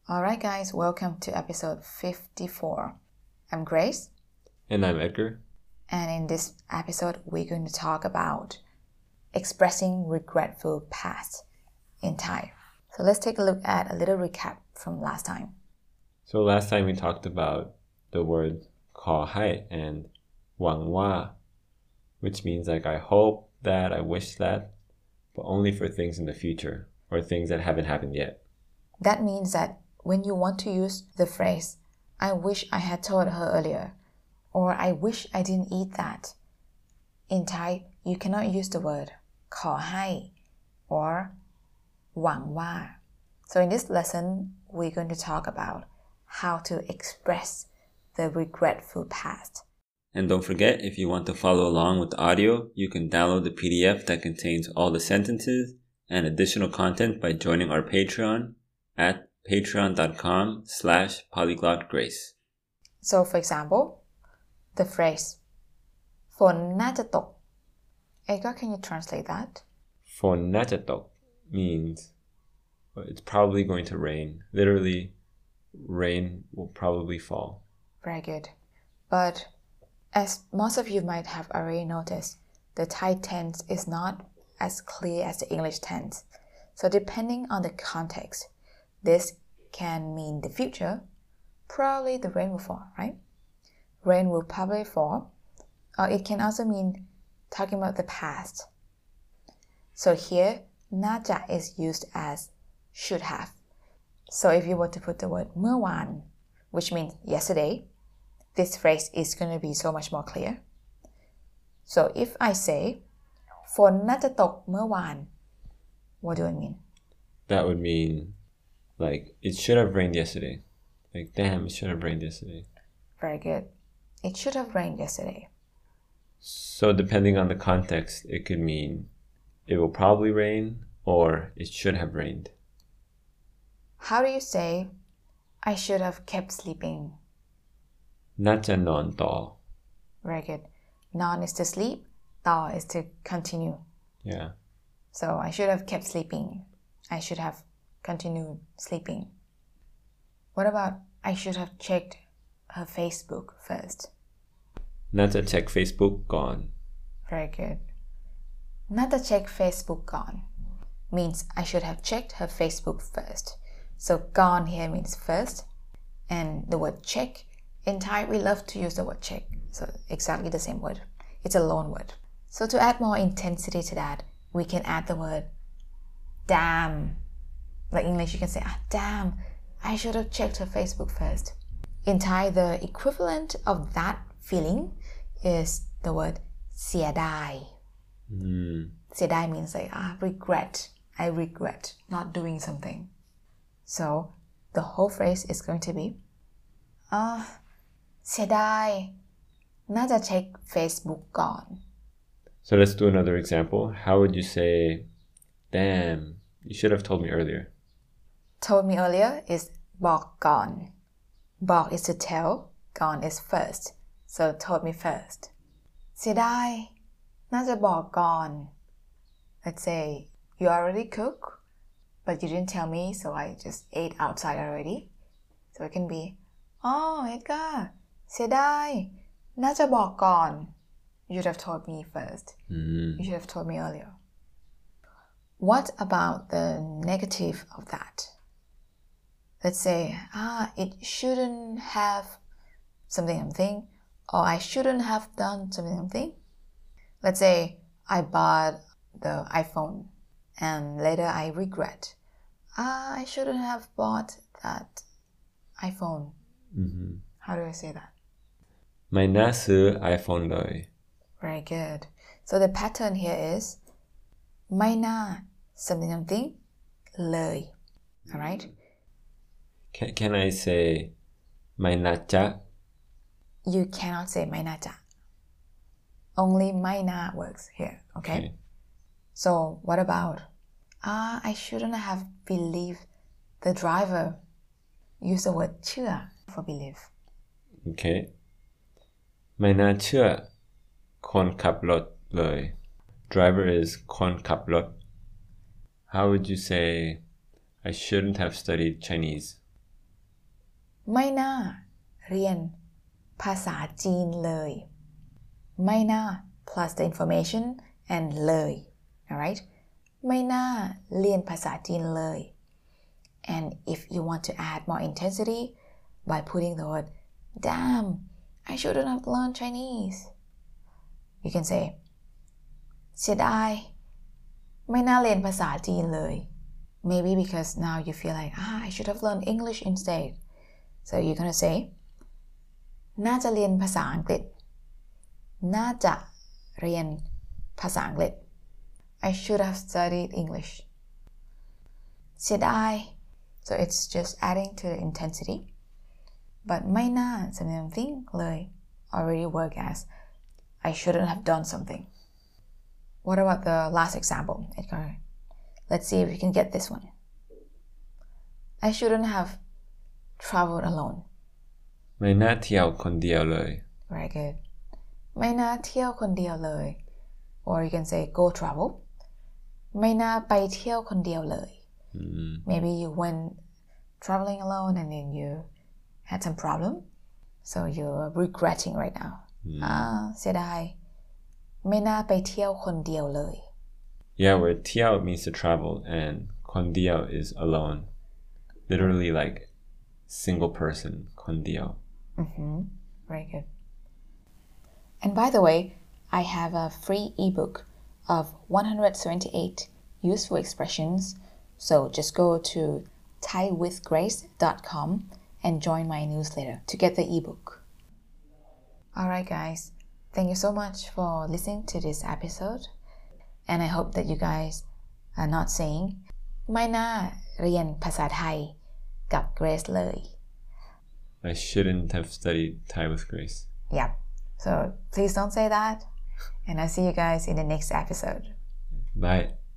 Alright guys, welcome to episode 54. I'm Grace. And I'm Edgar. And in this episode, we're going to talk about expressing regretful past in Thai. So let's take a look at a little recap from last time. So last time we talked about the word ขอให้ and หวังว่า which means like I hope that, I wish that, but only for things in the future or things that haven't happened yet. That means that when you want to use the phrase, I wish I had told her earlier, or I wish I didn't eat that. In Thai, you cannot use the word ขอให้ or หวังว่า. So in this lesson, we're going to talk about how to express the regretful past. And don't forget, if you want to follow along with the audio, you can download the PDF that contains all the sentences and additional content by joining our Patreon at patreon.com/polyglotgrace. So for example, the phrase ฝนน่าจะตก Edgar, can you translate that? ฝนน่าจะตก means it's probably going to rain. Literally, rain will probably fall. Very good. But as most of you might have already noticed, the Thai tense is not as clear as the English tense. So depending on the context, this can mean the future. Probably the rain will fall, right? Rain will probably fall. Or it can also mean talking about the past. So here, น่าจะ is used as should have. So if you were to put the word เมื่อวาน which means yesterday, this phrase is going to be so much more clear. So if I say ฝนน่าจะตกเมื่อวาน what do I mean? That would mean like it should have rained yesterday. Like damn, it should have rained yesterday. Very good. It should have rained yesterday. So depending on the context, it could mean it will probably rain or it should have rained. How do you say I should have kept sleeping? น่าจะนอนต่อ Very good. Non is to sleep, ต่อ is to continue. Yeah. So I should have kept sleeping. I should have continued sleeping. What about I should have checked her Facebook first? น่าจะเช็ค Facebook ก่อน Very good. น่าจะ check Facebook ก่อน means I should have checked her Facebook first. So ก่อน here means first. And the word check, in Thai we love to use the word check. So exactly the same word. It's a loan word. So to add more intensity to that, we can add the word damn. Like English, you can say, damn, I should have checked her Facebook first. In Thai, the equivalent of that feeling is the word เสียดาย เสียดาย means like, regret. I regret not doing something. So the whole phrase is going to be เสียดายน่าจะเช็ค Facebook ก่อน So let's do another example. How would you say, damn, you should have told me earlier? Told me earlier is บอกก่อน บอก is to tell, ก่อน is first. So told me first. เสียดายน่าจะบอกก่อน Let's say you already cook, but you didn't tell me, so I just ate outside already. So it can be, Edgar, เสียดายน่าจะบอกก่อน You should have told me first. You should have told me earlier. What about the negative of that? Let's say, it shouldn't have something, or I shouldn't have done something. Let's say I bought the iPhone and later I regret. I shouldn't have bought that iPhone. How do I say that? ไม่น่าซื้อ iPhone เลย Very good. So the pattern here is ไม่น่า something เลย Alright? Can I say ไม่น่าจะ You cannot say ไม่น่าจะ Only ไม่น่า works here, okay? So what about I shouldn't have believed the driver. Use the word เชื่อ for believe. Okay. ไม่น่าเชื่อคนขับรถเลย Driver is คนขับรถ How would you say I shouldn't have studied Chinese? ไม่น่าเรียนภาษาจีนเลยไม่น่า plus the information and เลย alright ไม่น่าเรียนภาษาจีนเลย and if you want to add more intensity by putting the word damn I shouldn't have learned Chinese you can say เสียดายไม่น่าเรียนภาษาจีนเลย maybe because now you feel like I should have learned English instead so you're gonna say น่าจะเรียนภาษาอังกฤษน่าจะเรียนภาษาอังกฤษ I should have studied English เสียดาย so it's just adding to the intensity but ไม่น่า something เลย already work as I shouldn't have done something what about the last example Edgar let's see if we can get this one I shouldn't have traveled alone ไม่น่าเที่ยวคนเดียวเลย very good ไม่น่าเที่ยวคนเดียวเลย or you can say go travel ไม่น่าไปเที่ยวคนเดียวเลย maybe you went traveling alone and then you had some problem so you're regretting right now เสียดายไม่น่าไปเที่ยวคนเดียวเลย yeah where เที่ยว means to travel and คนเดียว is alone literally like single person คนเดียว very good and by the way I have a free ebook of 178 useful expressions so just go to thaivithgrace.com and join my newsletter to get the ebook alright guys thank you so much for listening to this episode and I hope that you guys are not saying ไม่น่าเรียนภาษาไทยกับ Grace เลย I shouldn't have studied Thai with Grace yep so please don't say that and I'll see you guys in the next episode bye